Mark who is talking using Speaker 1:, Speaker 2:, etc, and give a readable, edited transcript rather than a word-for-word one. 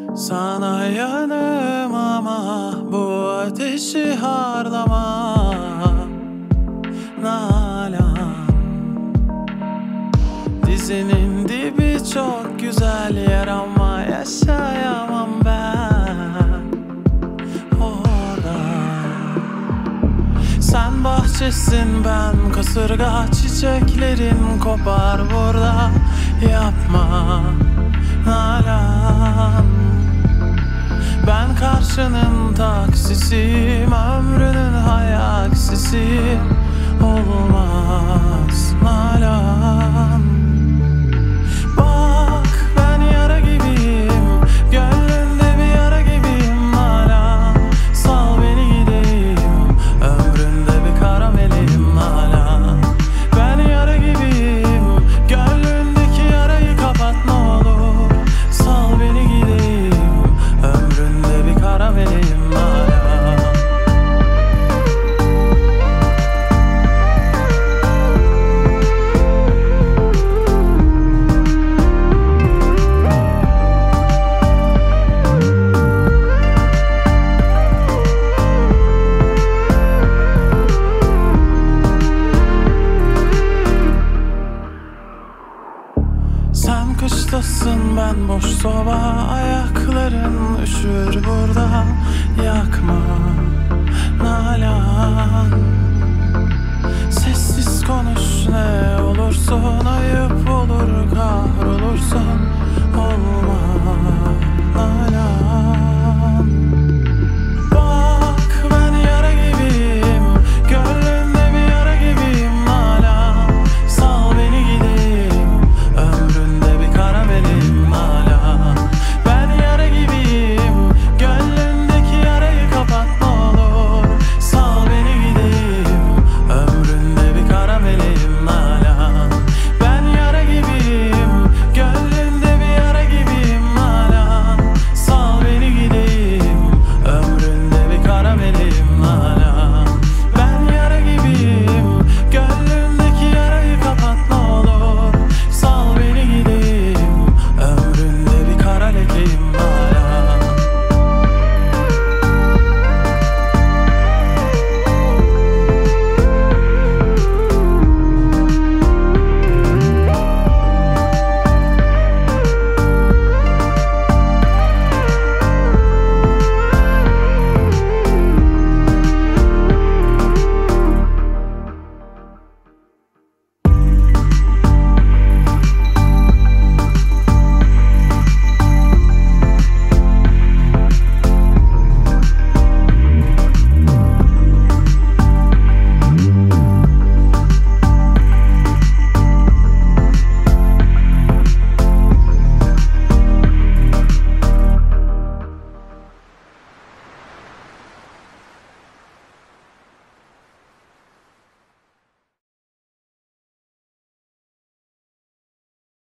Speaker 1: Sana yanım ama bu ateşi harlama Nalan. Dizinin dibi çok güzel yer ama yaşayamam ben orada. Sen bahçesin, ben kasırga, çiçeklerin kopar burada. Yapma Nalan. Ben karşının taksisiyim, ömrünün hayaksisiyim. Olmaz Nalan. Bak ben yara gibiyim, gönlünde bir yara gibiyim Nalan. Sal beni gideyim, ömründe bir karamelim Nalan. Ben yara gibiyim, gönlündeki yarayı kapat ne olur. Sal beni gideyim, ömründe bir karamelim Nalan. Sen kıştasın, ben boş soba, ayakların üşür burada. Yakma Nalan. Sessiz konuş ne olursun, ayıp olur